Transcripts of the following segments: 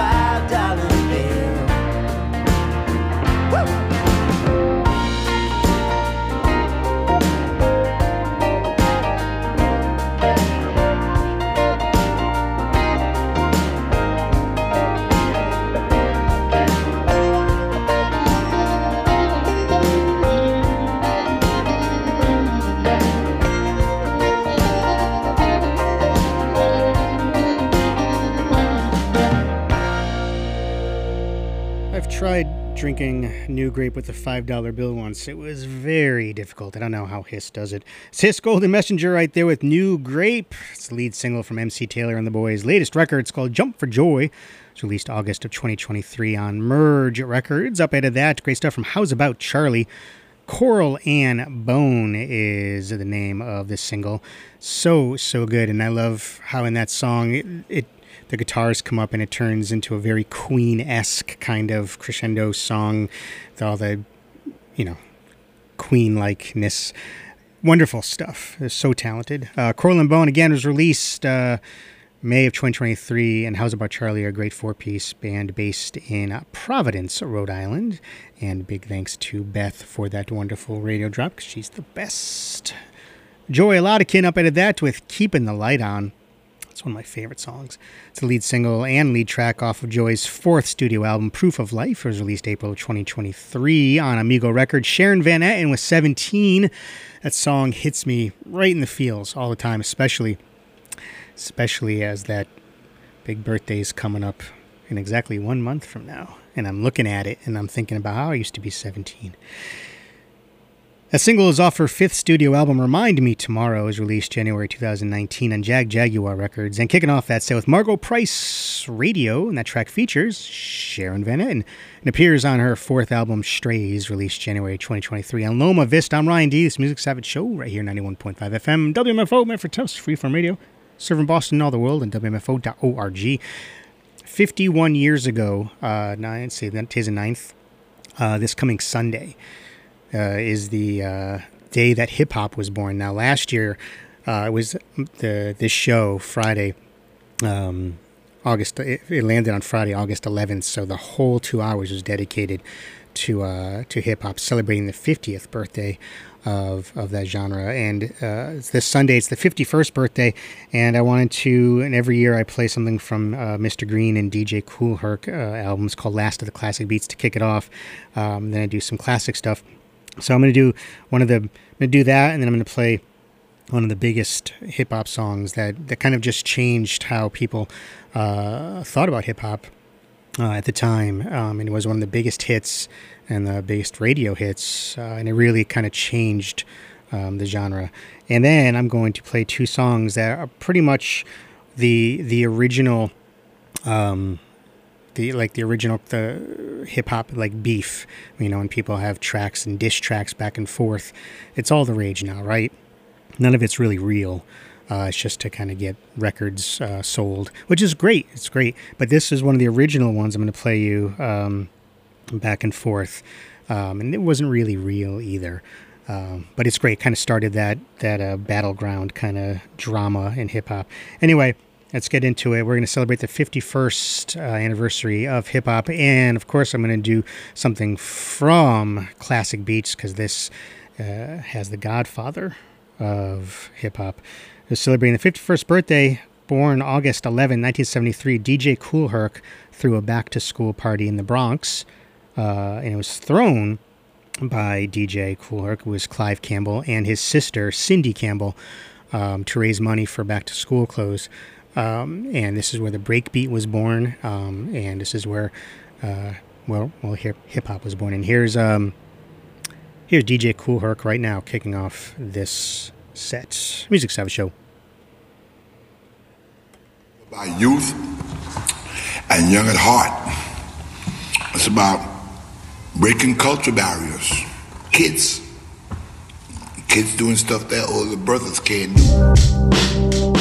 $5 bill. Woo! Tried drinking New Grape with the $5 bill once. It was very difficult. I don't know how Hiss does it. It's Hiss Golden Messenger right there with New Grape. It's the lead single from MC Taylor and the Boys' latest record. It's called Jump for Joy. It's released August of 2023 on Merge Records. Up ahead of that, great stuff from How's About Charlie. Coral and Bone is the name of this single. So good. And I love how in that song the guitars come up and it turns into a very Queen-esque kind of crescendo song with all the, Queen-likeness. Wonderful stuff. They're so talented. Coral and Bone, again, was released May of 2023, and How's About Charlie, a great four-piece band based in Providence, Rhode Island. And big thanks to Beth for that wonderful radio drop, because she's the best. Joey Laudikin up at that with Keeping the Light On. It's one of my favorite songs. It's the lead single and lead track off of Joy's fourth studio album, Proof of Life. It was released April of 2023 on Amigo Records. Sharon Van Etten with 17. That song hits me right in the feels all the time, especially as that big birthday is coming up in exactly 1 month from now. And I'm looking at it and I'm thinking about how I used to be 17. That single is off her fifth studio album, Remind Me Tomorrow, is released January 2019 on Jaguar Records. And kicking off that set with Margot Price, Radio, and that track features Sharon Van Etten and appears on her fourth album, Strays, released January 2023 on Loma Vista. I'm Ryan D. This Music Savage Show right here, 91.5 FM, WMFO, Medford Toast, Freeform Radio, serving Boston and all the world, and WMFO.org. 51 years ago, that is the 9th, this coming Sunday, is the day that hip-hop was born. Now, last year, it was this show, Friday, it landed on Friday, August 11th, so the whole 2 hours was dedicated to hip-hop, celebrating the 50th birthday of that genre. And this Sunday, it's the 51st birthday, and I wanted to, and every year I play something from Mr. Green and DJ Kool Herc albums called Last of the Classic Beats to kick it off. Then I do some classic stuff. So I'm going to do that, and then I'm going to play one of the biggest hip-hop songs that kind of just changed how people thought about hip-hop at the time. And it was one of the biggest hits and the biggest radio hits, and it really kind of changed the genre. And then I'm going to play two songs that are pretty much the original the hip hop, like beef, when people have tracks and diss tracks back and forth. It's all the rage now, right? None of it's really real. It's just to kind of get records sold, which is great. It's great. But this is one of the original ones I'm going to play you back and forth. And it wasn't really real either. But it's great. Kind of started that battleground kind of drama in hip hop. Anyway, let's get into it. We're going to celebrate the 51st anniversary of hip-hop. And, of course, I'm going to do something from Classic Beats, because this has the godfather of hip-hop. We're celebrating the 51st birthday, born August 11, 1973. DJ Kool Herc threw a back-to-school party in the Bronx, and it was thrown by DJ Kool Herc, who was Clive Campbell, and his sister, Cindy Campbell, to raise money for back-to-school clothes. And this is where the breakbeat was born, and this is where, hip-hop was born. And here's DJ Kool Herc right now kicking off this set. Music Savage Show. About youth and young at heart. It's about breaking culture barriers. Kids doing stuff that older brothers can't do.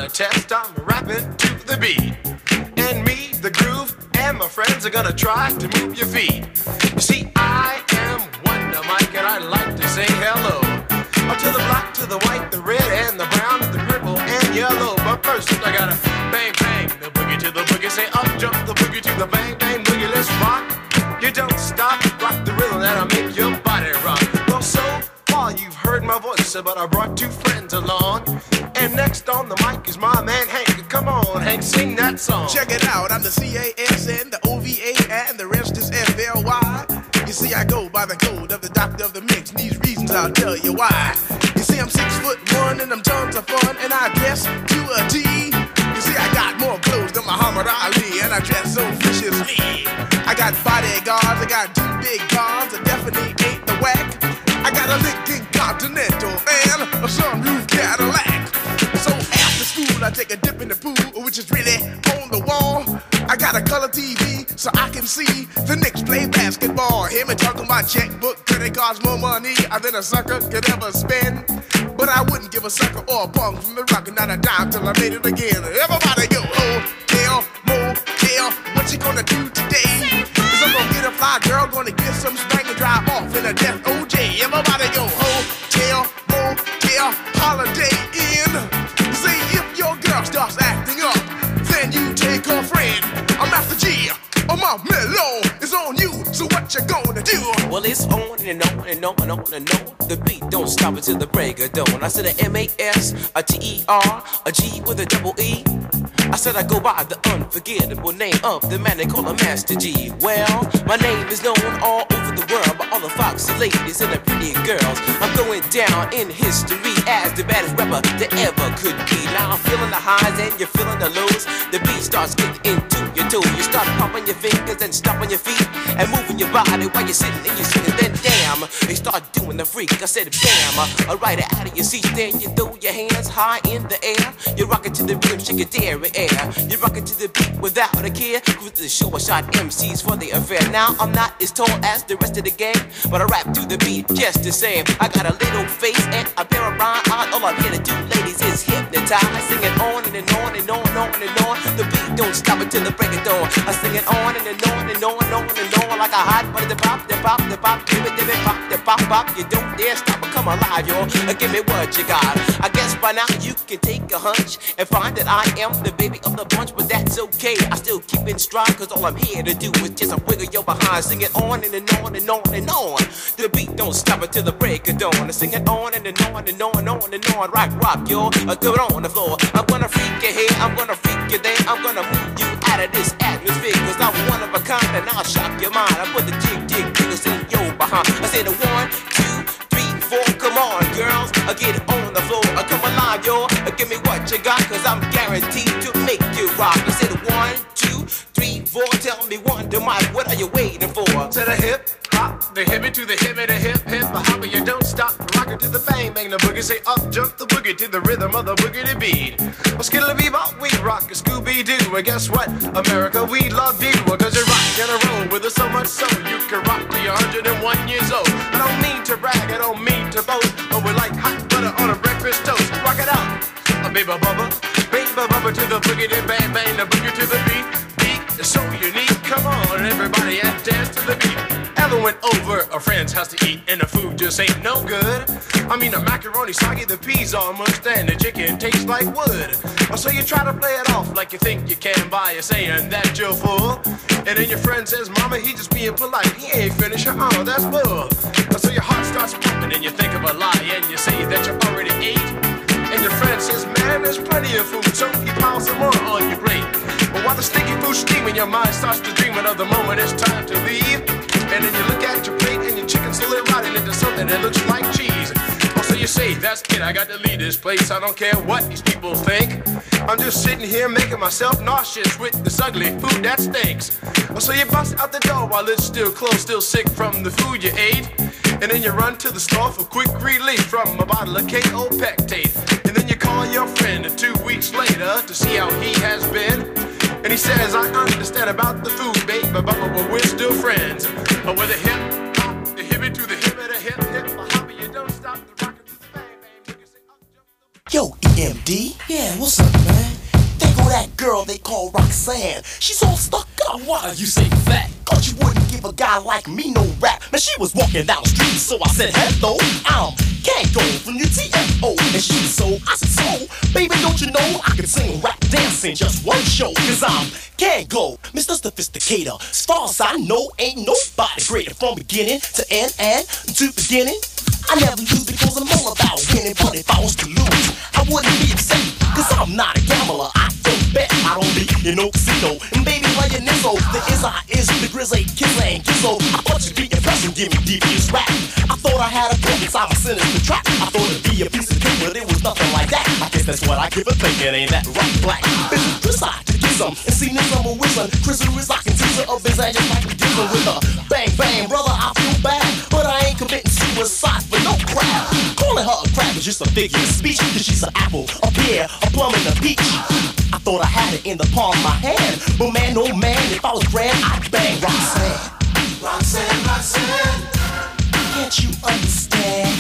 test, I'm rapping to the beat. And me, the groove, and my friends are gonna try to move your feet. You see, I am Wonder Mike, and I like to say hello. To the black, to the white, the red, and the brown, the purple, and yellow. But first, I gotta bang, bang, the boogie to the boogie. Say up, jump the boogie to the bang, bang, boogie. Let's rock. You don't stop, rock the rhythm that'll make your body rock. Well, so far you've heard my voice, but I brought two friends along. And next on the mic is my man Hank. Come on, Hank, sing that song. Check it out, I'm the CASN, the OVA, and the rest is FLY. You see, I go by the code of the doctor of the mix, and these reasons I'll tell you why. You see, I'm 6'1" and I'm tons of fun, and I dress to a T. You see, I got more clothes than Muhammad Ali, and I dress so viciously. I got bodyguards, I got two big cars, I definitely ain't the whack. I got a Lincoln Continental and a sunroof Cadillac. So after school, I take a dip in the pool, which is really on the wall. I got a color TV so I can see the Knicks play basketball. Hear me talking about checkbook, credit cards, more money than a sucker could ever spend. But I wouldn't give a sucker or a punk from the rock and not a dime till I made it again. Everybody go, hotel, motel, what you gonna do today? Cause I'm gonna get a fly girl, gonna get some spank and drive off in a death OJ. Everybody go, hotel, motel, holiday inn. See if your girl starts acting up, then you take her friend. I'm Master G, my mellow is on you, so what you gonna do? Well, it's on and on and on and on and on. The beat don't stop until the break of dawn. I said a M-A-S, a T-E-R, a G with a double E. I said I go by the unforgettable name of the man they call a Master G. Well, my name is known all over the world by all the foxy ladies and the pretty girls. I'm going down in history as the baddest rapper that ever could be. Now I'm feeling the highs and you're feeling the lows. The beat starts getting into your toe. You start pumping your fingers and stomping your feet and moving your body while you're sitting and you're sitting. Then damn, they start doing the freak. I said bam, right out of your seat. Then you throw your hands high in the air. You rock it to the rhythm, shake your dairy air. You rock it to the beat without a care. Cruise to the show, I shot MCs for the affair. Now I'm not as tall as the rest of the gang, but I rap to the beat just the same. I got a little face and a pair of rhyme eyes. All I'm here to do, ladies, is hypnotize. I sing it on and on and on and on and on. The beat don't stop until the break of dawn. I sing it on and on and on and on and on like a hot butter. The pop, the pop, the pop, give it, pop, the pop, pop. You don't dare stop or come alive, y'all. Give me what you got. I guess by now you can take a hunch and find that I am the baby of the bunch, but that's okay. I still keep in stride, cause all I'm here to do is just a wiggle your behind. Sing it on and on and on and on. The beat don't stop until the break of dawn. I sing it on and on and on and on and on. Rock, y'all. Do it on the floor. I'm gonna freak you here, I'm gonna freak you there. I'm gonna move you out of this atmosphere, cause I'm one of a kind and I'll shock your mind. I put the jig jiggles in your behind. I said 1, 2, 3, 4, come on, girls. Get it on the floor. Come alive, y'all. Give me what you got, cause I'm guaranteed to make you rock. I said 1, 2, 3, 4. Tell me Wonder Mike, what are you waiting for? To the hip hop, the hippie to the hippie, the hip hip, the hopper. You don't stop, rock it to the bang bang, the boogie. Say up, jump the boogie to the rhythm of the boogie to beat. Well, skittle bebop, we rock a Scooby Doo. And guess what, America, we love you. Cause you rock and a roll with us so much so you can rock till you're 101 years old. I don't mean to brag, I don't mean to boast, but we're like hot butter on a breakfast toast. Rock it out, baby bubba to the boogie, then bang bang, the boogie to the beat. Beat is so unique. Come on, everybody, and dance to the beat. Ever went over a friend's house to eat and the food just ain't no good? I mean, the macaroni soggy, the peas all mushed, and the chicken tastes like wood. So you try to play it off like you think you can by saying that you're full. And then your friend says, Mama, he just being polite. He ain't finished. Oh, that's bull. So your heart starts pumping and you think of a lie and you say that you already ate. And your friend says, man, there's plenty of food, so he piles some more on your plate. But while the sticky food's steaming, your mind starts to dreaming of the moment it's time to leave. And then you look at your plate and your chicken slowly rotting into something that looks like cheese. So you say, that's it, I got to leave this place. I don't care what these people think. I'm just sitting here making myself nauseous with this ugly food that stinks. So you bust out the door while it's still closed, still sick from the food you ate. And then you run to the store for quick relief from a bottle of KO Pectate. And then you call your friend 2 weeks later to see how he has been. And he says, I understand about the food, babe, but we're still friends. But with a hip hop, the hippie to the hip, the hip hip, the hopper, you don't stop the rocket to the bang bang. You say, up, jump the... Yo, MD? Yeah, what's up, man? There go that girl they call Roxanne. She's all stuck up. Why you say that? Cause you wouldn't give a guy like me no rap. Man, she was walking down the street, so I said, hello, I'm Kango from your TFO. And she said, I said, so, baby, don't you know I can sing, rap, dance in just one show? Cause I'm Kango, Mr. Sophisticator. As far as I know, ain't nobody greater. From beginning to end and to beginning, I never lose because I'm all about winning. But if I was to lose, I wouldn't be upset. Cause I'm not a gambler, I don't bet. I don't be in no casino. And baby, playing Nizzo, the is the grizzly, kiss and gizzo. I thought you'd be impressed and give me devious rap. I thought I had a book inside my sinister trap. I thought it'd be a piece of cake, but it was nothing like that. I guess that's what I give a thinking, ain't that right, black? Bitch, decide to get some and see this number with some. Chris is like a teaser of his ass, just like a dealer with a bang bang. Brother, I feel bad, but I ain't committing suicide for no crap. Calling her a crap is just a figure of speech. Cause she's an apple, a pear, a plum, and a peach. I thought I had it in the palm of my hand, but man, oh man, if I was grand, I'd bang Roxanne. Roxanne, Roxanne, Can't you understand?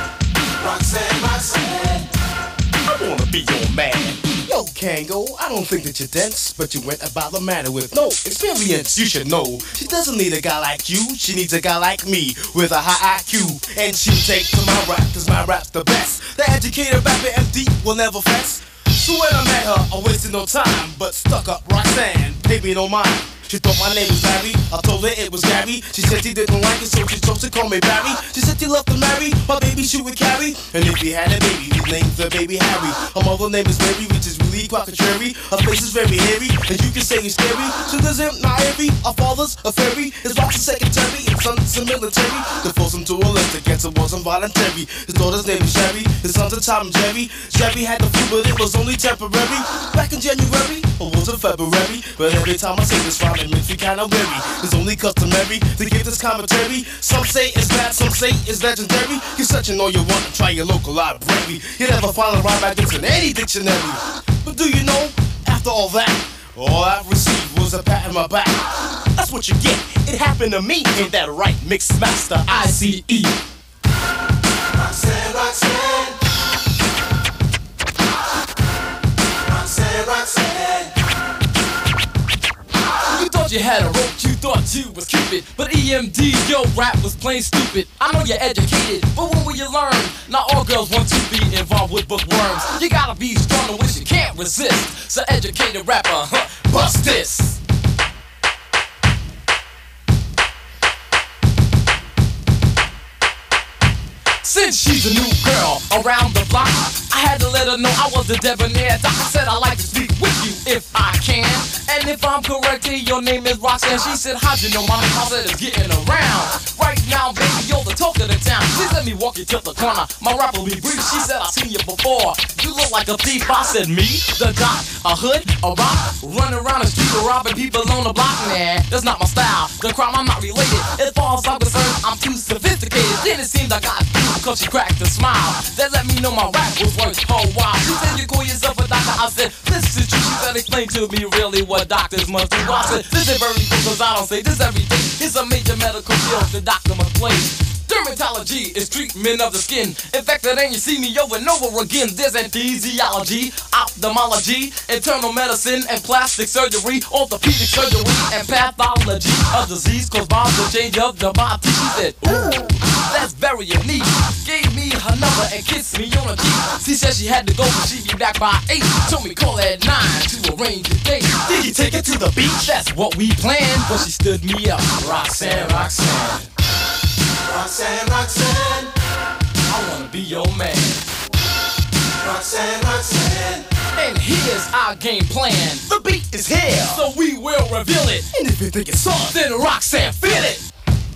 Roxanne, Roxanne, I wanna be your man. Yo, Kango, I don't think that you're dense, but you went about the matter with no experience. You should know, she doesn't need a guy like you, she needs a guy like me with a high IQ. And she'll take to my rap, cause my rap's the best. The educated rapper MD will never fess. So when I met her, I wasted no time, but stuck up Roxanne, paid me no mind. She thought my name was Larry, I told her it was Gary. She said she didn't like it, so she chose to call me Barry. She said she loved to marry, my baby she would carry. And if he had a baby, his name's the baby Harry. Her mother name is Mary, which is really quite contrary. Her face is very hairy, and you can say he's scary. So there's him, not Harry, our father's a fairy. His wife's a secretary, his son's a military. To force him to a list against it wasn't voluntary. His daughter's name is Sherry, his son's a Tom and Jerry. Sherry had the flu, but it was only temporary. Back in January, or was it February? But every time I say this rhyme, it makes me kinda weary. It's only customary to give this commentary. Some say it's bad, some say it's legendary. You're searching all you want to try your local library. You never find a rhyme like this in any dictionary. But do you know, after all that, all I've received was a pat on my back. That's what you get, it happened to me. Ain't that right, Mix Master ICE? Roxanne, Roxanne, Roxanne, Roxanne. You thought you had a rope, you thought you was Cupid. But EMD, your rap was plain stupid. I know you're educated, but when will you learn? Not all girls want to be involved with bookworms. You gotta be strong to which you can't resist. So educated rapper, bust this. Since she's a new girl around the block, I had to let her know I was the debonair doc. I said I'd like to speak with you if I can. And if I'm correct, hey, your name is Roxanne. She said, how'd you know my name? I said, it's getting around. Right now, baby, you're the talk of the town. Please let me walk you to the corner. My rap will be brief. She said, I've seen you before. You look like a thief. I said, me? The doc? A hood? A rock? Running around the street robbing people on the block? Nah, that's not my style. The crime, I'm not related. As far as I'm concerned, I'm too sophisticated. Then it seems I got because she cracked a smile. That let me know my rap was worth a whole while. She said, you call yourself a doctor? I said, this is true. She said, explain to me really what doctors must do. I said, this is very good cause I don't say this every day. It's a major medical field the doctor must play. Dermatology is treatment of the skin. Infected and you see me over and over again. There's anesthesiology, ophthalmology, internal medicine and plastic surgery, orthopedic surgery and pathology of disease caused by the change of the body. She said, ooh, that's very unique. Gave me her number and kissed me on the cheek. She said she had to go but she'd be back by 8. Told me call at 9 to arrange a date. Did you take her to the beach? That's what we planned. But she stood me up. Roxanne, Roxanne, Roxanne, Roxanne, I wanna be your man. Roxanne, Roxanne. And here's our game plan. The beat is here, So we will reveal it. and if you think it's soft, Then Roxanne, feel it.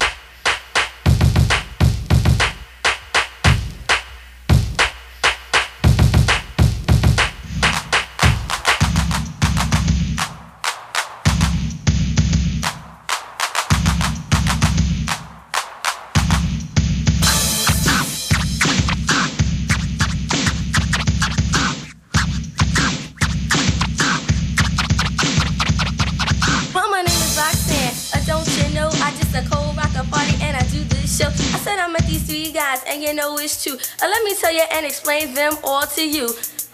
Well, my name is Roxanne. Don't you know I just a cold rocker party and I do this show. I said I met these three guys and you know it's true. Let me tell you and explain them all to you.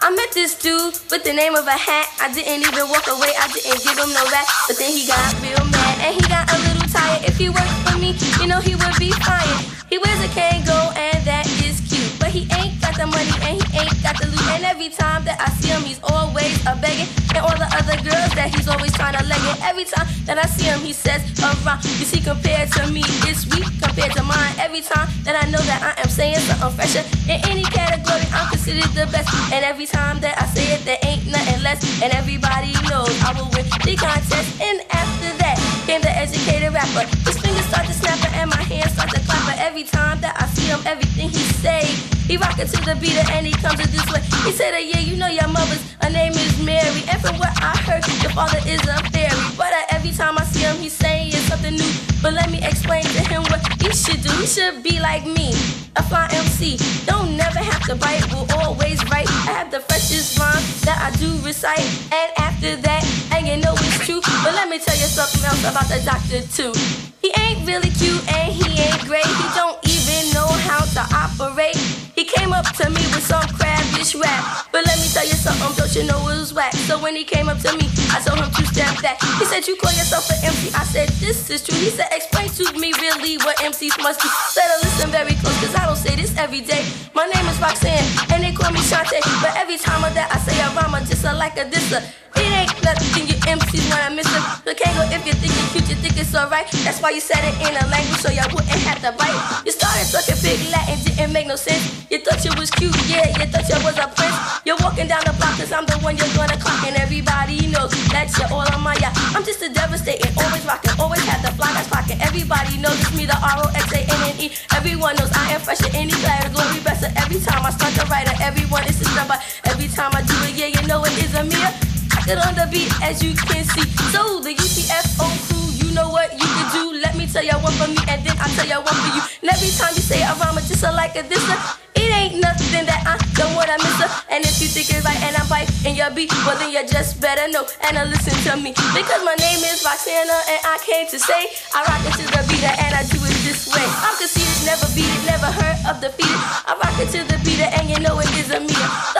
I met this dude with the name of a hat. I didn't even walk away, I didn't give him no rap. But then he got real mad and he got a little tired. If he worked for me, you know he would be fired. He wears a Kango and that is cute, but he ain't got the money and he ain't got the loot. And every time that I see him, he's always a begging. And all the other girls that he's always trying to leg it. Every time that I see him, he says around. You see, compared to me, it's weak compared to mine. Every time that I know that I am saying something fresher in any category, I'm considered the best. And every time that I say it, there ain't nothing less. And everybody knows I will win the contest. And after that came the educated rapper. His fingers start to snapping and my hands start to clapping. Every time that I see him, everything he say, he rockin' to the beat and he comes it this way. He said, yeah, you know your mother's, her name is Mary. And from what I heard, your father is a fairy. But every time I see him, he's saying something new. But let me explain to him what he should do. He should be like me, a fly MC. Don't never have to bite, will always write. I have the freshest rhyme that I do recite. And after that, and you know it's true. But let me tell you something else about the doctor too. He ain't really cute and he ain't great. He don't even know how to operate. He came up to me with some crabbish rap. But let me tell you something, don't you know it was whack. So when he came up to me, I told him to step back. He said, you call yourself an MC? I said, this is true. He said, explain to me really what MCs must do. Better listen very close, cause I don't say this every day. My name is Roxanne, and they call me Shantae. But every time that I say a rhyme, I just like a disser. It ain't nothing you MCs when I miss it. The Kango, if you think you're cute, you think it's alright. That's why you said it in a language so you wouldn't have to bite. You started talking big Latin, didn't make no sense. You thought you was cute, yeah, you thought you was a prince. You're walking down the block cause I'm the one you're gonna clock. And everybody knows that you're all on my yacht. I'm just a devastating, always rocking, always have the fly that's clocking. Everybody knows it's me, the ROXANNE. Everyone knows I am fresh in any category. Best every time I start to write it, everyone is a number. Every time I do it, yeah, you know it is a mirror. Get on the beat as you can see. So the UTFO crew, you know what you can do. Let me tell you one for me and then I'll tell you one for you. And every time you say a rhyme, just like a disser, it ain't nothing that I don't wanna miss her. And if you think it's right and I'm right in your beat, well then you just better know and listen to me. Because my name is Roxanna and I came to say I rock it to the beat and I do it this way. I'm conceited, never beat it, never heard of defeated. I rock it to the beat and you know it is a me. The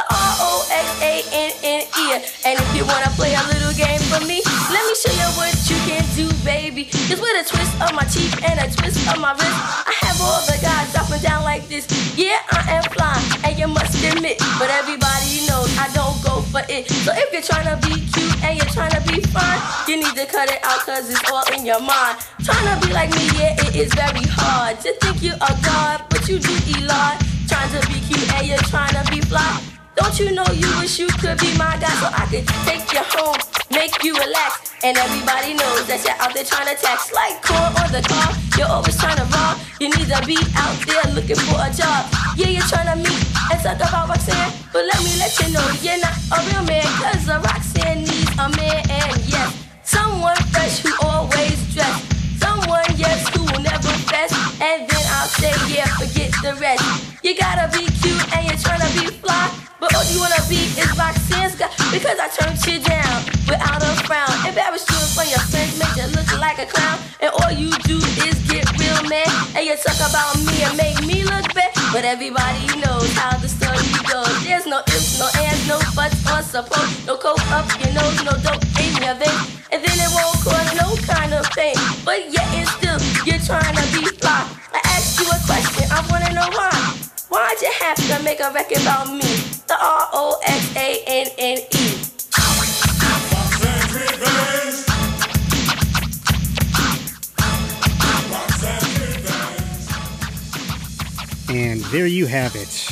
ROXANNE. And if you wanna play a little game for me, let me show you what you can do, baby. Just with a twist of my cheek and a twist of my wrist, I have all the guys dropping down like this. Yeah, I am flying, and you must admit, but everybody knows I don't go for it. So if you're trying to be cute and you're trying to be fine, you need to cut it out cause it's all in your mind. Trying to be like me, yeah, it is very hard to think you're a god, but you do Elon. Trying to be cute and you're trying to be fly. Don't you know you wish you could be my guy so I could take you home, make you relax. And everybody knows that you're out there trying to tax like corn on the car. You're always trying to rob. You need to be out there looking for a job. Yeah, you're trying to meet and talk about Roxanne, but let me let you know you're not a real man. Cause a Roxanne needs a man, and yes, someone fresh who always dressed. Someone, yes, who will never fess. And then I'll say, yeah, forget the rest. You gotta be cute and you're trying to be fly, but all you wanna be is Roxanne's guy. Because I turned you down without a frown, embarrassed you in front of your friends, made you look like a clown. And all you do is get real mad, and you talk about me and make me look bad. But everybody knows how the story goes. There's no ifs, no ands, no buts or suppose. No coke up your nose, no dope in your veins, and then it won't cause no kind of pain. But yet and still, you're trying to be fly. I asked you a question, I wanna know why. Why'd you have to make a record about me? The ROXANNE. And there you have it.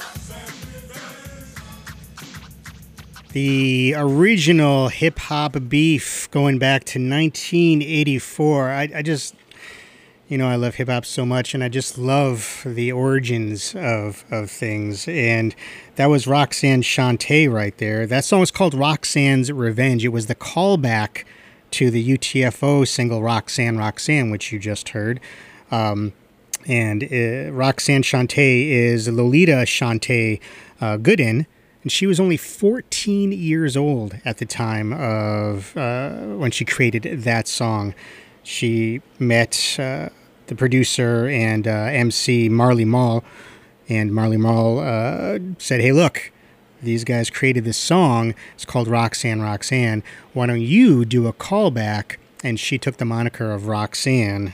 The original hip-hop beef going back to 1984. I just, I love hip-hop so much, and I just love the origins of things. And that was Roxanne Shantae right there. That song was called Roxanne's Revenge. It was the callback to the UTFO single Roxanne, Roxanne, which you just heard. And Roxanne Shantae is Lolita Shantae Gooden. And she was only 14 years old at the time of when she created that song. She met the producer and MC Marley Marl, and Marley Marl said, "Hey, look, these guys created this song. It's called Roxanne, Roxanne. Why don't you do a callback? And she took the moniker of Roxanne,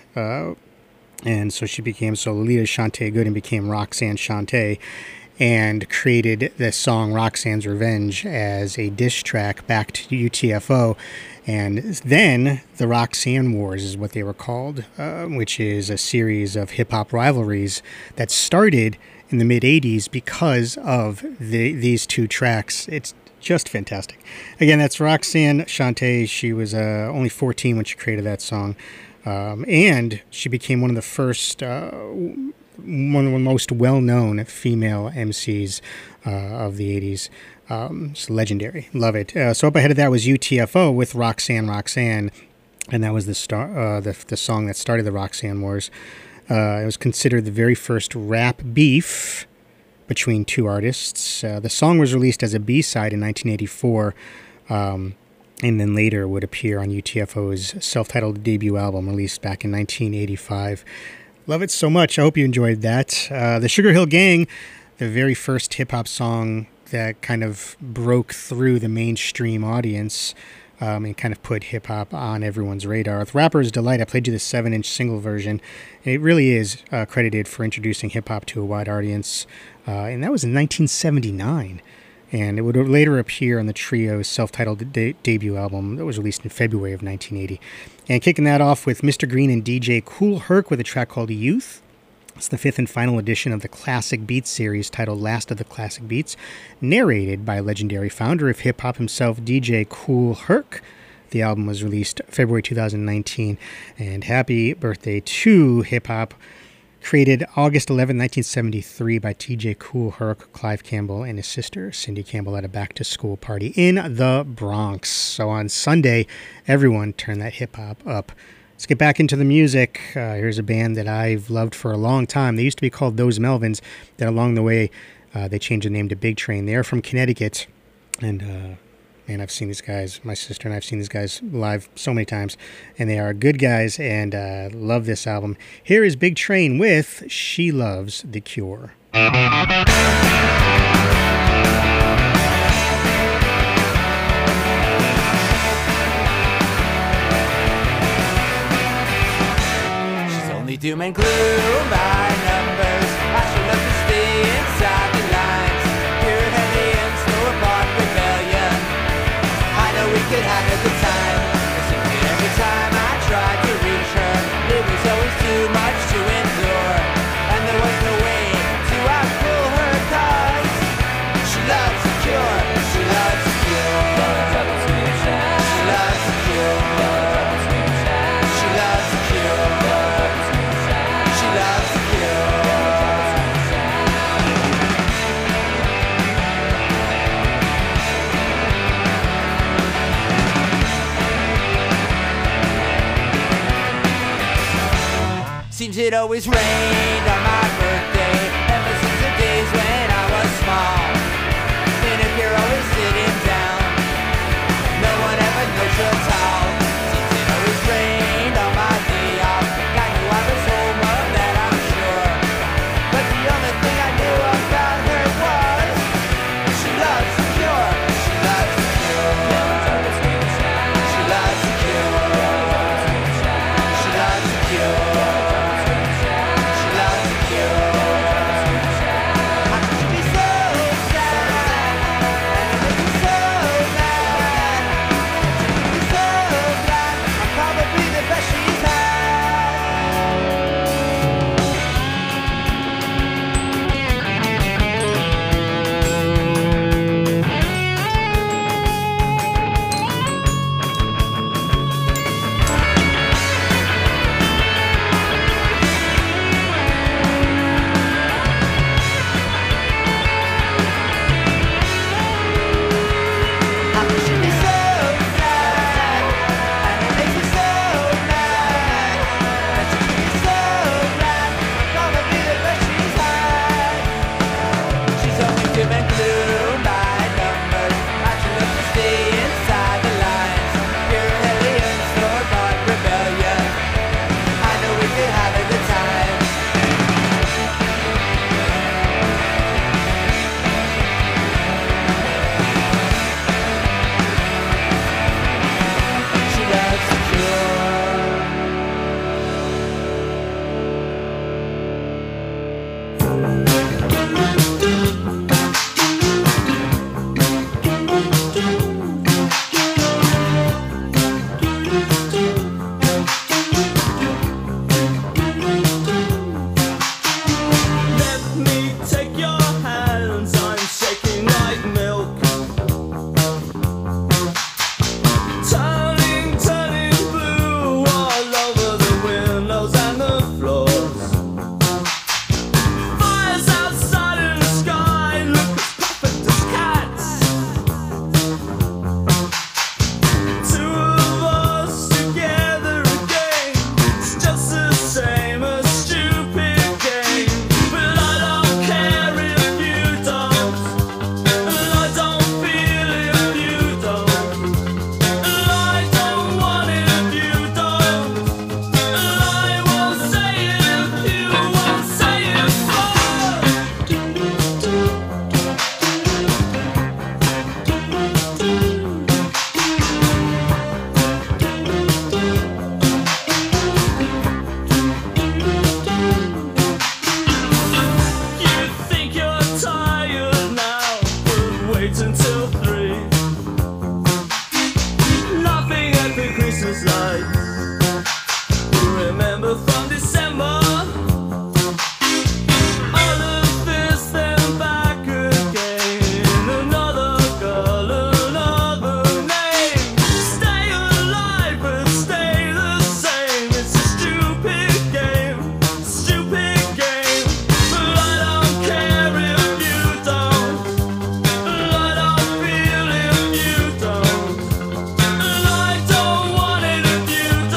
and so she became, so Lolita Shantae Gooden became Roxanne Shantae, and created the song Roxanne's Revenge as a diss track back to UTFO. And then the Roxanne Wars is what they were called, which is a series of hip-hop rivalries that started in the mid-'80s because of these two tracks. It's just fantastic. Again, that's Roxanne Shantae. She was only 14 when she created that song. And she became one of the first, one of the most well-known female MCs of the 80s. It's legendary. Love it. So up ahead of that was UTFO with Roxanne, Roxanne. And that was the song that started the Roxanne Wars. It was considered the very first rap beef between two artists. The song was released as a B-side in 1984, and then later would appear on UTFO's self-titled debut album released back in 1985. Love it so much. I hope you enjoyed that. The Sugar Hill Gang, the very first hip-hop song that kind of broke through the mainstream audience, and kind of put hip-hop on everyone's radar. With Rapper's Delight, I played you the 7-inch single version. It really is credited for introducing hip-hop to a wide audience, and that was in 1979. And it would later appear on the trio's self-titled debut album that was released in February of 1980. And kicking that off with Mr. Green and DJ Kool Herc with a track called Youth. It's the fifth and final edition of the Classic Beats series titled Last of the Classic Beats, narrated by legendary founder of hip-hop himself, DJ Kool Herc. The album was released February 2019, and happy birthday to hip-hop. Created August 11, 1973 by TJ Kool Herc, Clive Campbell, and his sister, Cindy Campbell, at a back-to-school party in the Bronx. So on Sunday, everyone turn that hip-hop up. Let's get back into the music. Here's a band that I've loved for a long time. They used to be called Those Melvins. Then along the way, they changed the name to Big Train. They're from Connecticut. And, man, I've seen these guys. My sister and I have seen these guys live so many times. And they are good guys, and love this album. Here is Big Train with She Loves the Cure. Doom and gloom by numbers. I should love to stay inside the lines. Pure heavy and slow upon rebellion. I know we could have a good time. It seems that every time I tried to reach her, it was always too much to endure. And there was no way to outpull her, cause she loves the cure. She loves the cure. She loves the cure. She loves the cure. Seems it always rained on my birthday, ever since the days when I was small. And if you're always sitting down, no one ever knows you're tall. Seems it always rained on my day off. I knew I was home of that, I'm sure. But the only thing I knew about her was she loves the cure. She loves the cure. She loves the cure. She loves the cure. So nights. Remember from December, all of this then back again. Another girl, another name. Stay alive but stay the same. It's a stupid game, stupid game. But I don't care if you don't. I don't feel if you don't. I don't want it if you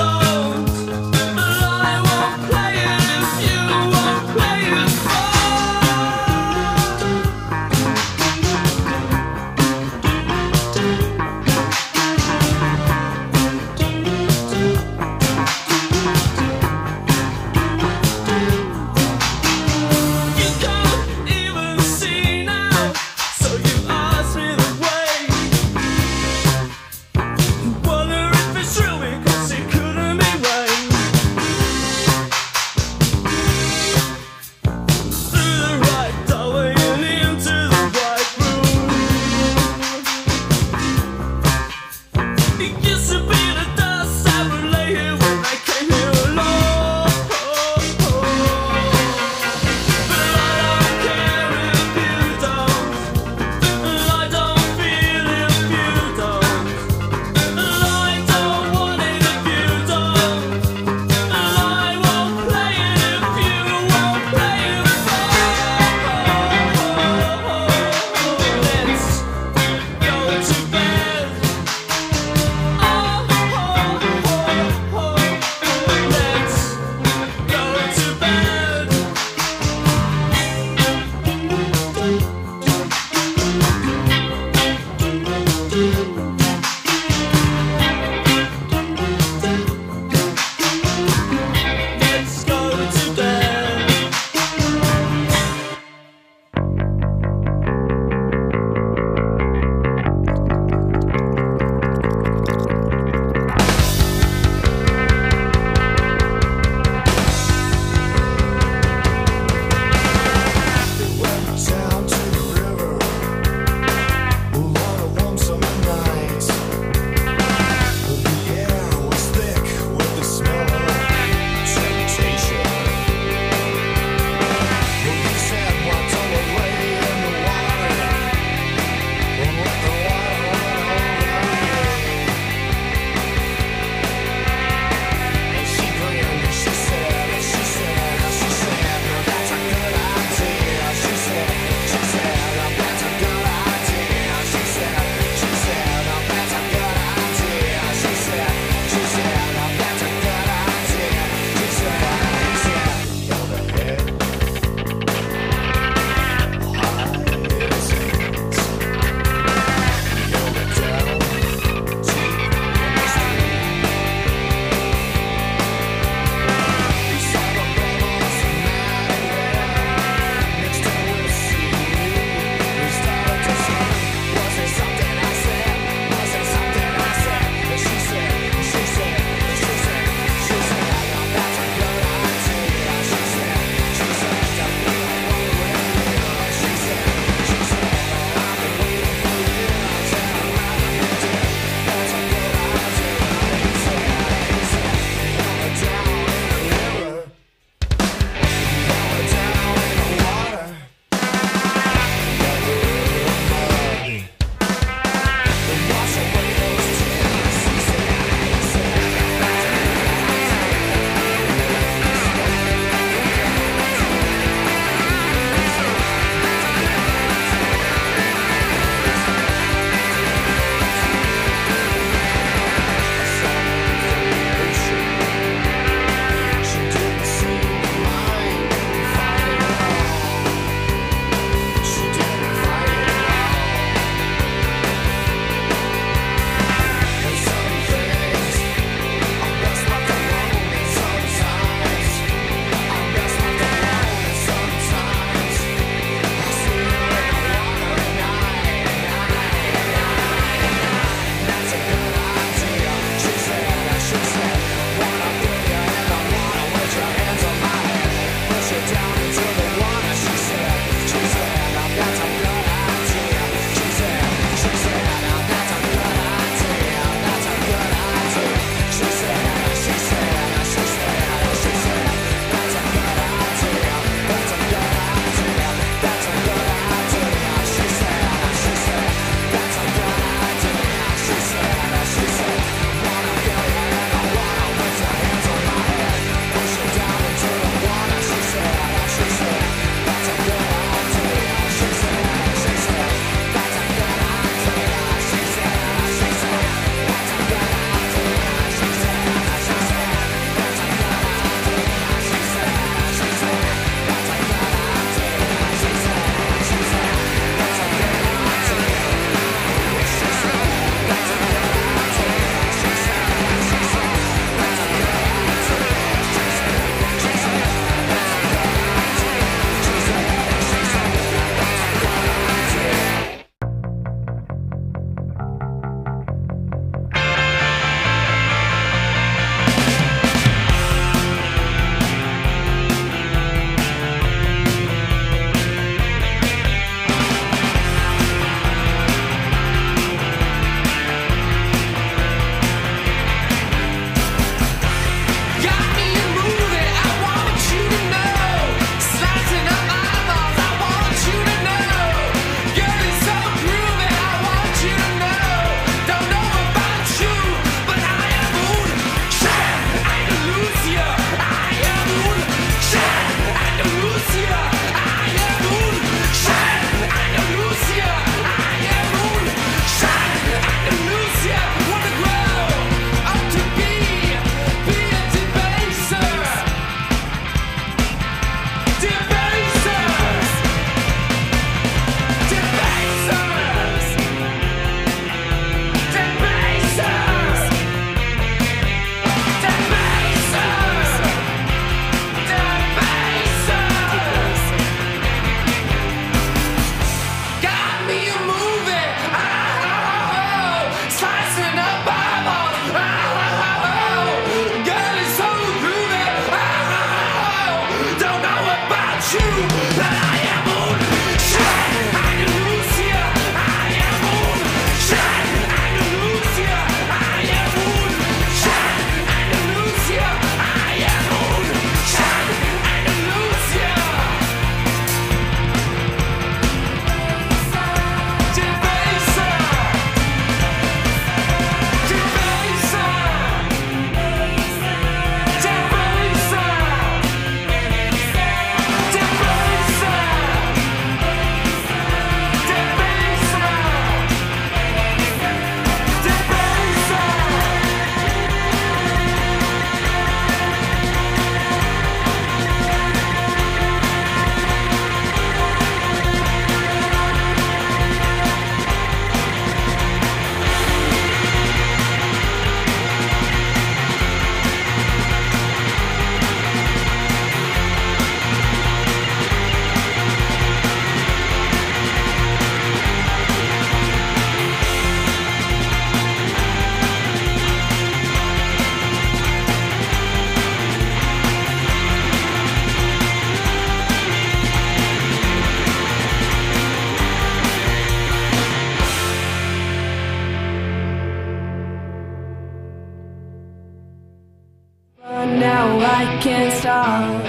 Now I can't stop.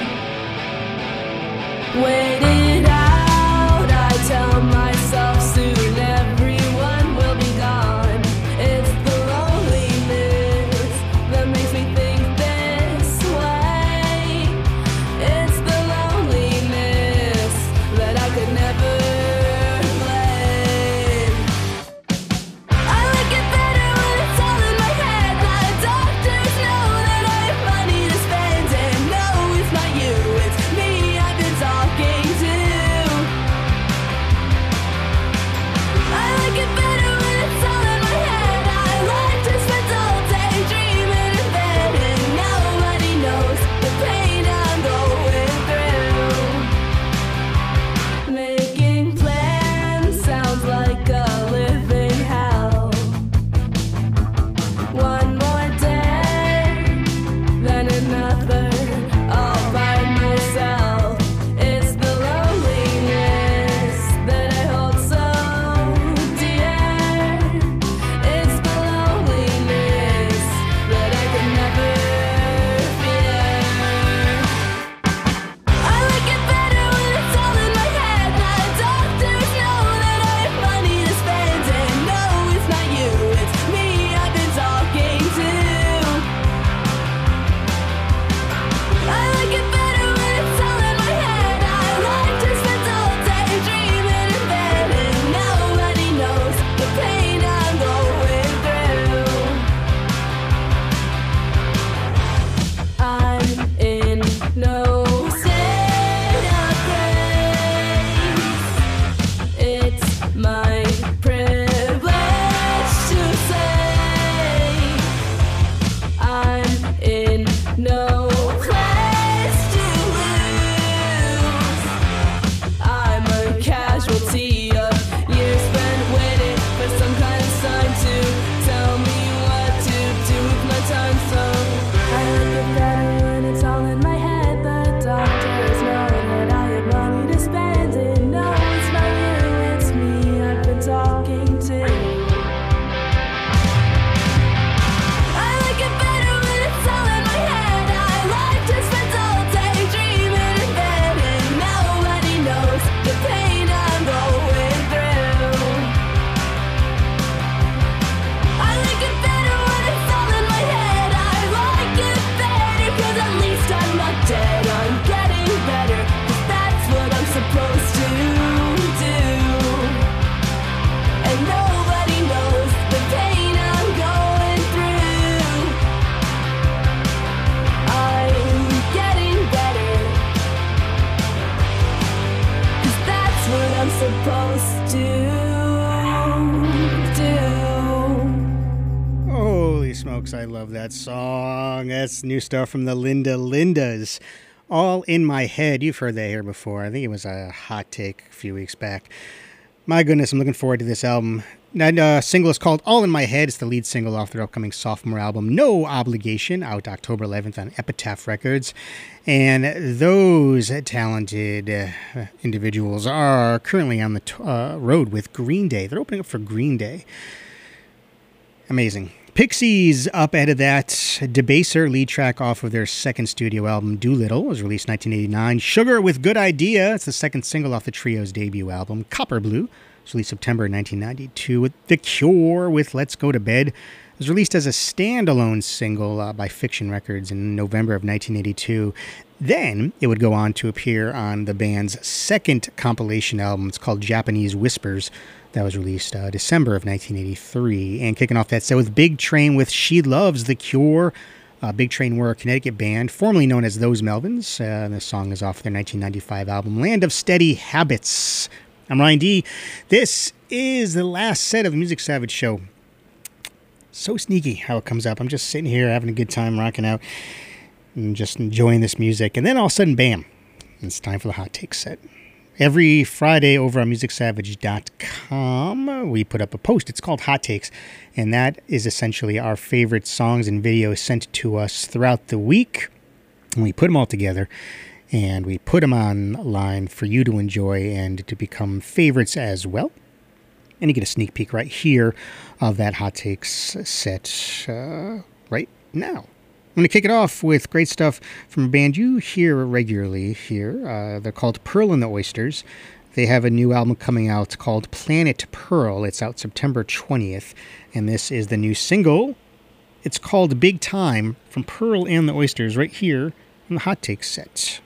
Wait it out, I tell myself soon everyone will be gone. It's the loneliness that makes me think this way. It's the loneliness that I could never blame. I like it better when it's all in my head. The doctors know that I have money to spend, and no, it's not you, it's me I've been talking to. I like it better when it's all in my head. I like to spend all day dreaming in bed, and nobody knows the pain I'm going through. Making plans sounds like a living hell. One more day, then another, all by myself. It's the loneliness that I hold so dear. It's the loneliness that I could never fear. I like it better when it's all in my head. The doctors know that I have money to spend, and no, it's not you, it's me I've been talking to. I like it better when it's all in my head. I like to spend all day dreaming in bed, and nobody knows the pain I'm going through. I'm in no state of grace. It's my privilege to say I'm in no place to lose. I'm a casualty of years spent waiting for some kind of sign to tell me what to do with my time. So I like it better when it's all in my head. The doctors know that I have money to spend, and no, it's not you, it's me I've been talking to. I like it better when it's all in my head. I like to spend all day dreaming in bed, and nobody knows the pain I'm going through. I like it better when it's all in my head. I like it better 'cause at least I'm not dead. I'm getting better 'cause that's what I'm supposed to do. And nobody knows the pain I'm going through. I'm getting better 'cause that's what I'm supposed to do. Holy smokes, I love that song. That's new stuff from the Linda Lindas. All in My Head. You've heard that here before. I think it was a hot take a few weeks back. My goodness, I'm looking forward to this album. That single is called All in My Head. It's the lead single off their upcoming sophomore album, No Obligation, out October 11th on Epitaph Records. And those talented individuals are currently on the road with Green Day. They're opening up for Green Day. Amazing. Pixies up ahead of that. Debaser, lead track off of their second studio album, Doolittle, was released 1989. Sugar with Good Idea, it's the second single off the trio's debut album. Copper Blue was released September 1992. The Cure with Let's Go to Bed was released as a standalone single by Fiction Records in November of 1982. Then it would go on to appear on the band's second compilation album. It's called Japanese Whispers. That was released December of 1983. And kicking off that set with Big Train with She Loves the Cure. Big Train were a Connecticut band, formerly known as Those Melvins. And the song is off their 1995 album, Land of Steady Habits. I'm Ryan D. This is the last set of the Music Savage Show. So sneaky how it comes up. I'm just sitting here having a good time, rocking out, and just enjoying this music. And then all of a sudden, bam, it's time for the Hot Take set. Every Friday over on MusicSavage.com, we put up a post. It's called Hot Takes, and that is essentially our favorite songs and videos sent to us throughout the week. And we put them all together, and we put them online for you to enjoy and to become favorites as well. And you get a sneak peek right here of that Hot Takes set right now. going to kick it off with great stuff from a band you hear regularly here. They're called Pearl and the Oysters. They have a new album coming out called Planet Pearl. It's out September 20th, and this is the new single. It's called Big Time from Pearl and the Oysters right here on the Hot Take set.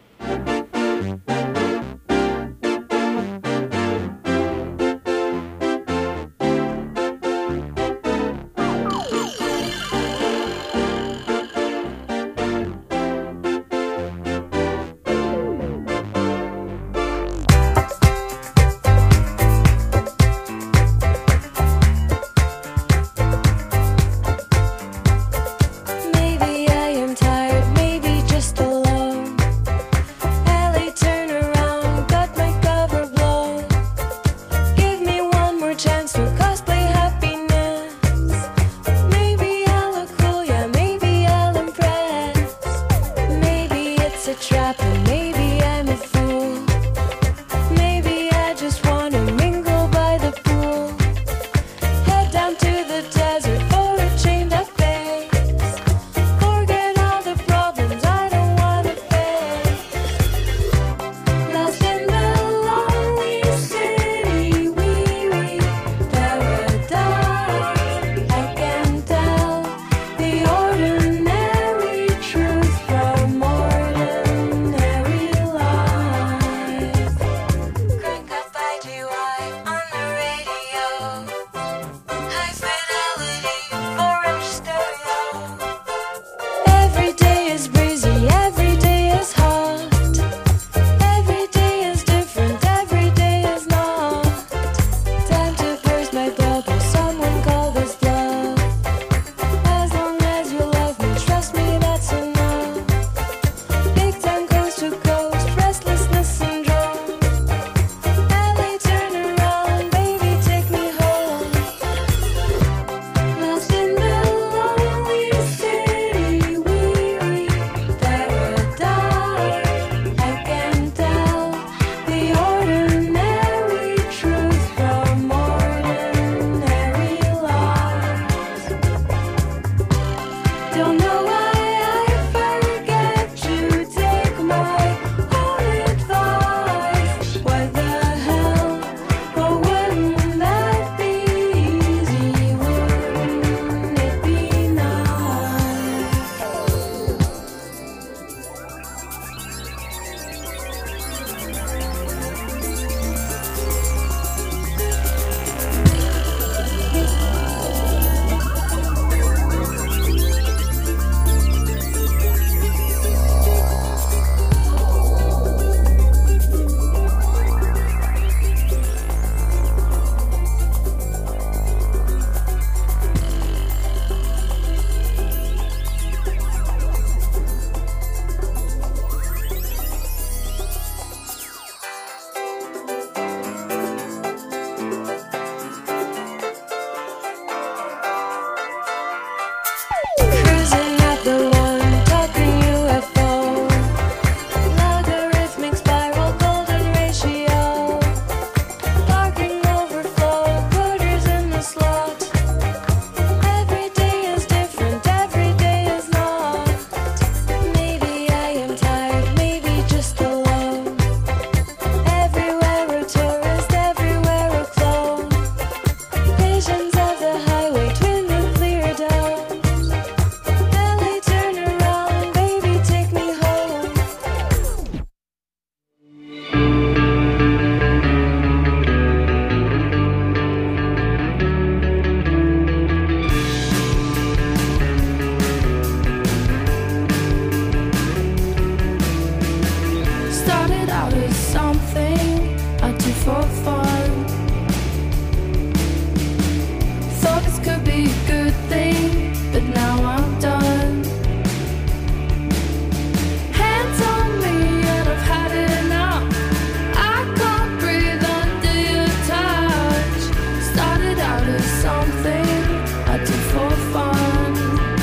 Maybe I am tired, maybe just alone. LA, turn around, got my cover blown. Give me one more chance to cosplay happiness. Maybe I'll look cool, yeah, maybe I'll impress. Maybe it's a trap and maybe I'm a fool. Maybe I just wanna mingle by the pool. Head down to the desert for a change of pace. Forget all the problems I don't wanna face. Lost in the lonely city, weary paradise. I can tell the ordinary truth from ordinary life. Crank up IGY on the radio. High fidelity, 4-inch stereo. Every day is breezy, every day is hot. Every day is different, every day is not. Time to burst my bubble, someone call this love. As long as you love me, trust me, that's enough. Big time coast to coast, restlessness syndrome. LA, turn around, baby, take me home. Lost in the lonely city, weary paradise. I can tell the ordinary truth from ordinary lives. Don't know why I forget to take my own advice. What the hell? Oh, wouldn't that be easy? Wouldn't it be nice? Cruising at the one, talking UFO. Logarithmic spiral, golden ratio. Parking overflow, quarters in the slot. Every day is different, every day is not. Maybe I am tired, maybe just alone. Everywhere a tourist, everywhere a clone. Visions of the highway, twin nuclear domes. LA, turn around, baby, take me home. Started out as something I do for fun. Thought this could be a good thing, but now I'm done. Hands on me and I've had enough. I can't breathe under your touch. Started out as something I do for fun.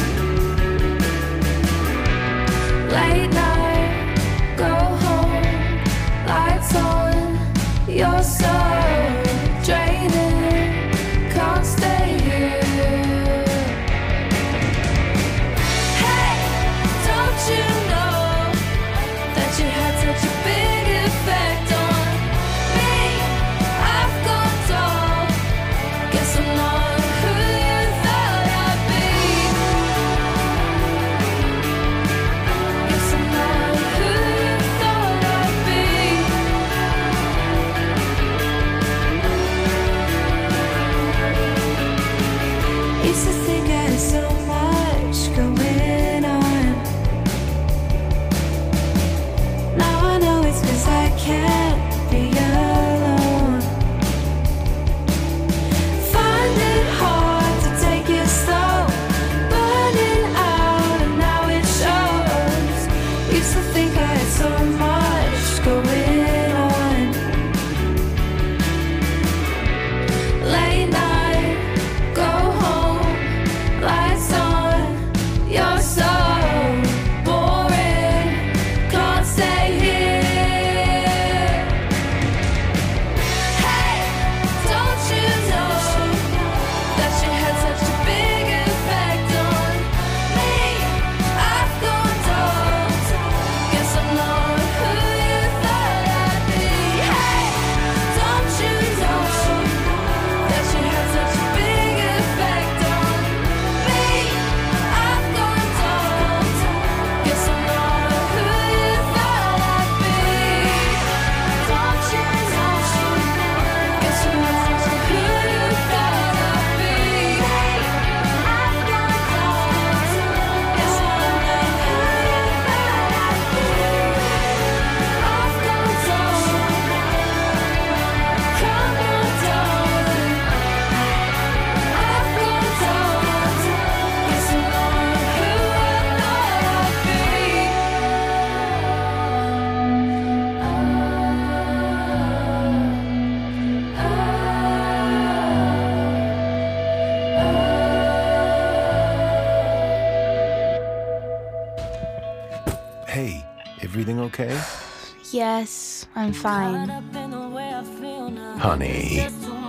Late night, go home, lights on. You're so draining, can't stay here. Hey, Used to think I had so much going on. Late night, go home, lights on. You're so boring, can't stay here. Hey, don't you know that you had such a big effect on me? I've gone dumb, guess I'm not who you thought I'd be. Hey, don't you know that you had such a big effect on me? I've gone dumb, guess I'm not who you thought I'd be. Don't you know, guess I'm not who you thought I'd be. I've gone dumb, guess I'm not who you thought I'd be. I've gone dumb, come on darling. I've gone dumb, guess I'm not who I Hey, everything okay? Yes, I'm fine. Honey.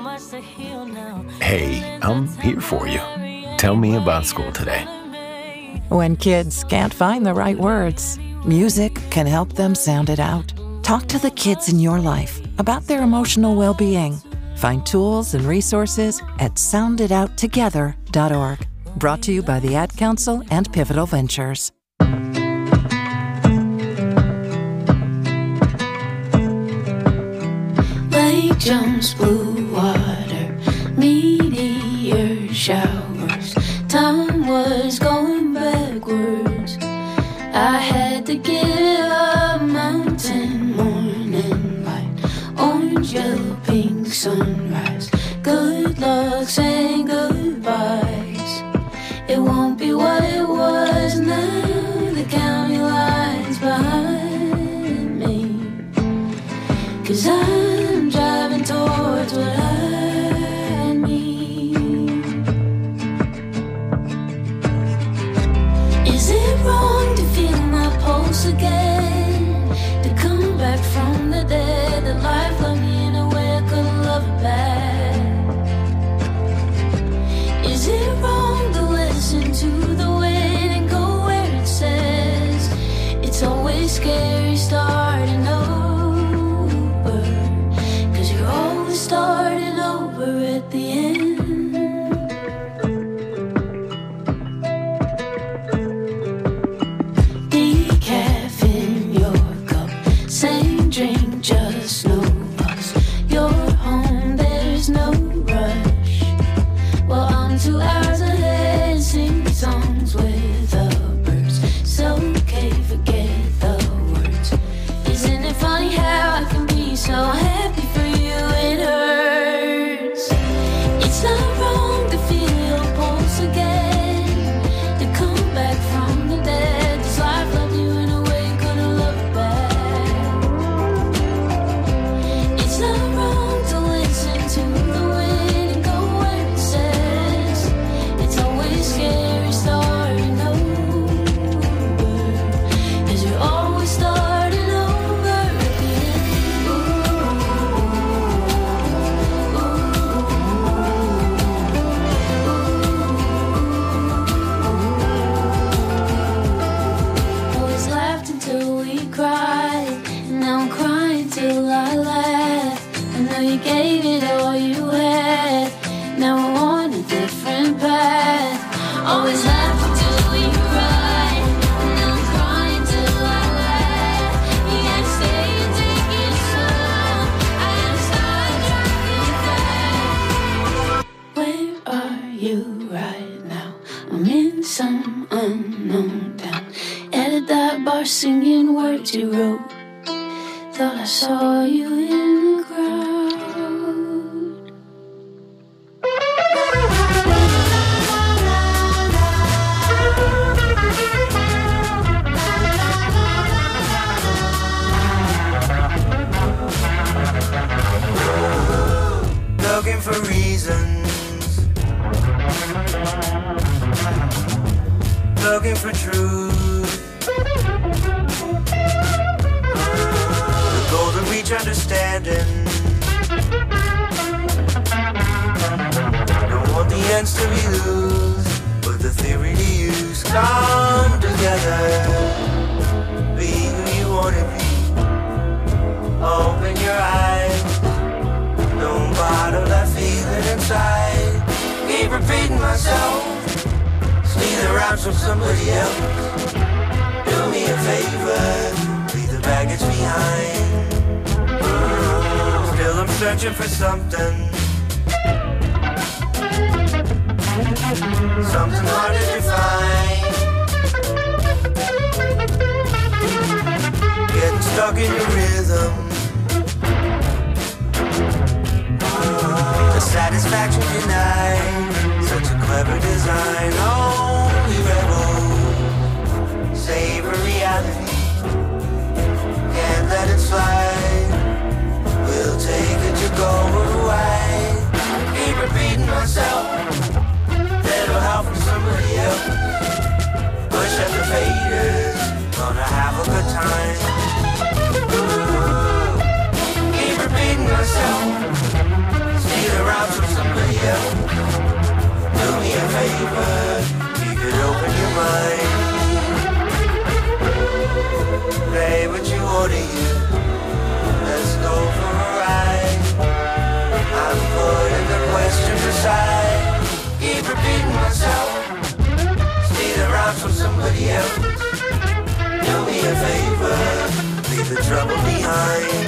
Hey, I'm here for you. Tell me about school today. When kids can't find the right words, music can help them sound it out. Talk to the kids in your life about their emotional well-being. Find tools and resources at sounditouttogether.org. Brought to you by the Ad Council and Pivotal Ventures. Lake Jones, blue water, meteor showers. Time was going backwards. I had to give up mountain morning light, orange, yellow, pink sunrise. Good luck saying goodbyes. It won't be what it was now. The county lines behind me. 'Cause I'm driving towards what I need. Is it wrong to feel my pulse again? To come back from the dead? That life loved me in a way I couldn't love it back. Is it wrong to listen to the wind and go where it says it's always scary starting over? 'Cause you're always starting over at the end. Decaf in your cup, same drink, just no fuss. You're home, there's no rush. Well, I'm 2 hours ahead, sing songs with the birds. It's okay, forget the words. Isn't it funny how I can be so happy for you? It hurts. It's not wrong to feel your pulse again, to come back from the dead. This life loved you in a way you couldn't love it back. It's not wrong to listen to the wind and go where it says it's always scary starting over. 'Cause you're always starting over at the end. Always laughed until we cried, and now I'm crying till I laugh. I know you gave it all you had, now I want a different path. Always laughed until we cried, and now I'm crying till I laugh. You gotta stay and take it slow. I gotta start driving fast. Where are you right now? I'm in some unknown town, at a dive bar singing words you wrote. Thought I saw you in the crowd. for truth. The golden reach understanding. Don't want the ends to be loose, but the theory to use. Come together, be who you want to be. Open your eyes, don't bottle that feeling inside. Keep repeating myself, see the rhymes from somebody else. Do me a favor, leave the baggage behind. Still I'm searching for something hard to define. Getting stuck in your rhythm. The satisfaction denied. Such a clever design. Only rebel. Savor reality. Can't let it slide. We'll take it to go wide. Keep repeating myself. Little help from somebody else. Push up the faders. Gonna have a good time. Keep repeating myself. See the routes from somebody else. Do me a favor. Keep it open your mind. Play what you want to hear. Let's go for a ride. I'm putting the questions aside. Keep repeating myself. See the routes from somebody else. Do me a favor. Leave the trouble behind.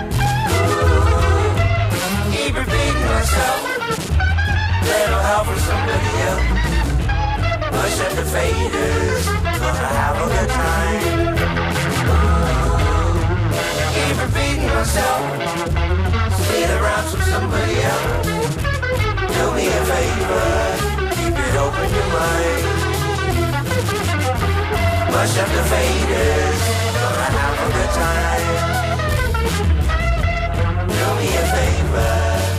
Keep repeating myself. Little help from somebody else. Push at the faders. Gonna have a good time. Keep repeating myself. See the routes from somebody else. Do me a favor, keep it open your mind. Push up the faders, gonna have a good time. Do me a favor.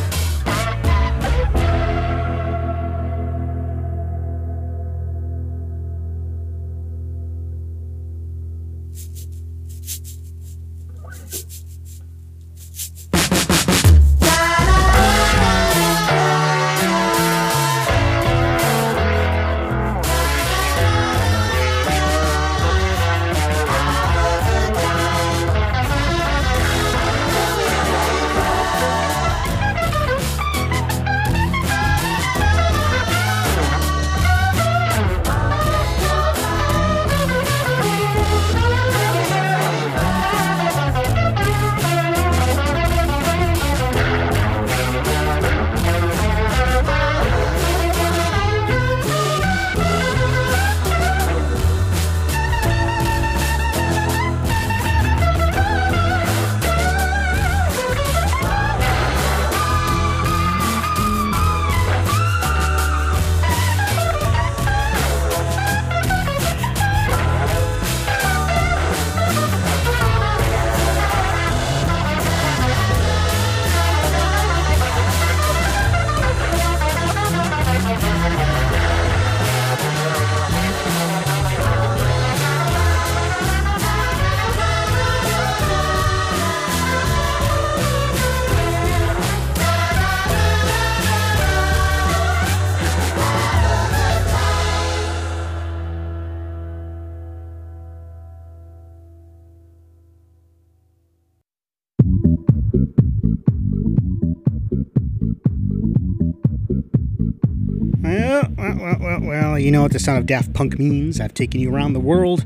Well, you know what the sound of Daft Punk means. I've taken you around the world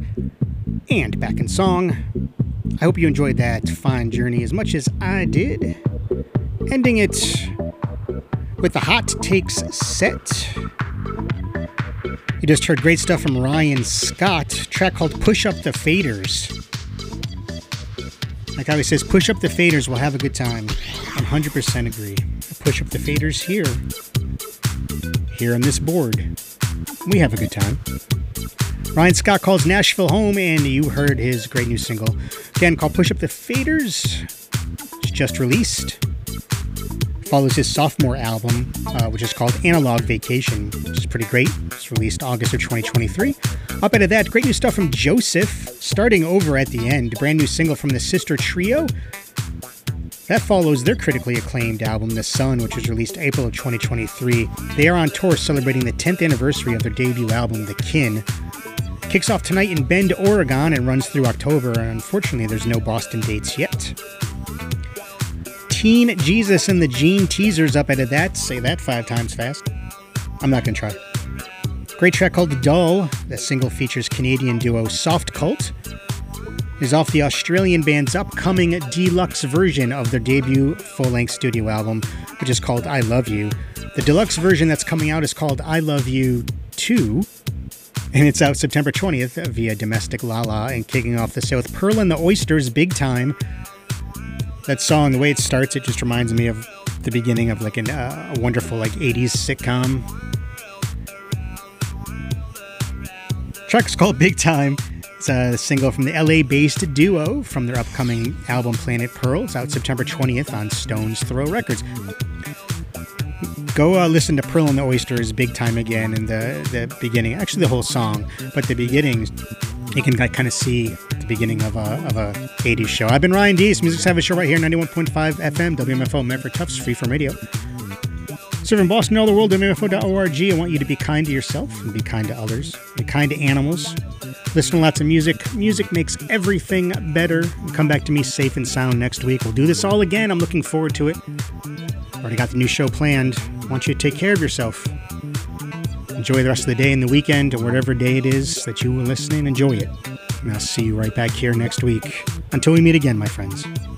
and back in song. I hope you enjoyed that fine journey as much as I did. Ending it with the Hot Takes set. You just heard great stuff from Ryan Scott, a track called Push Up the Faders. Like how he says, push up the faders, we'll have a good time. 100% agree. Push up the faders here on this board. We have a good time. Ryan Scott calls Nashville home, and you heard his great new single, again called Push Up the Faders. It's just released. follows his sophomore album, which is called Analog Vacation, which is pretty great. It's released August of 2023. Up out of that, great new stuff from Joseph, Starting Over at the End, brand new single from the Sister Trio. That follows their critically acclaimed album, The Sun, which was released April of 2023. They are on tour celebrating the 10th anniversary of their debut album, The Kin. Kicks off tonight in Bend, Oregon, and runs through October. Unfortunately, there's no Boston dates yet. Teen Jesus and the Gene Teasers up out of that. Say that 5 times fast. I'm not going to try. Great track called Dull. The single features Canadian duo Soft Cult. Is off the Australian band's upcoming deluxe version of their debut full-length studio album, which is called I Love You. The deluxe version that's coming out is called I Love You 2, and it's out September 20th via Domestic Lala, and kicking off the set with Pearl and the Oysters, Big Time. That song, the way it starts, it just reminds me of the beginning of like a wonderful like 80s sitcom. The track is called Big Time. It's a single from the LA-based duo from their upcoming album Planet Pearl. It's out September 20th on Stone's Throw Records. Go listen to Pearl and the Oysters Big Time again in the beginning. Actually, the whole song, but the beginning, you can kind of see the beginning of a 80s show. I've been Ryan Dees, Music Savage Show right here, 91.5 FM, WMFO, Medford Tufts, Freeform Radio. Serving Boston, all the world, WMFO.org. I want you to be kind to yourself and be kind to others. Be kind to animals. Listen to lots of music. Music makes everything better. Come back to me safe and sound next week. We'll do this all again. I'm looking forward to it. Already got the new show planned. I want you to take care of yourself. Enjoy the rest of the day and the weekend, or whatever day it is that you were listening. Enjoy it. And I'll see you right back here next week. Until we meet again, my friends.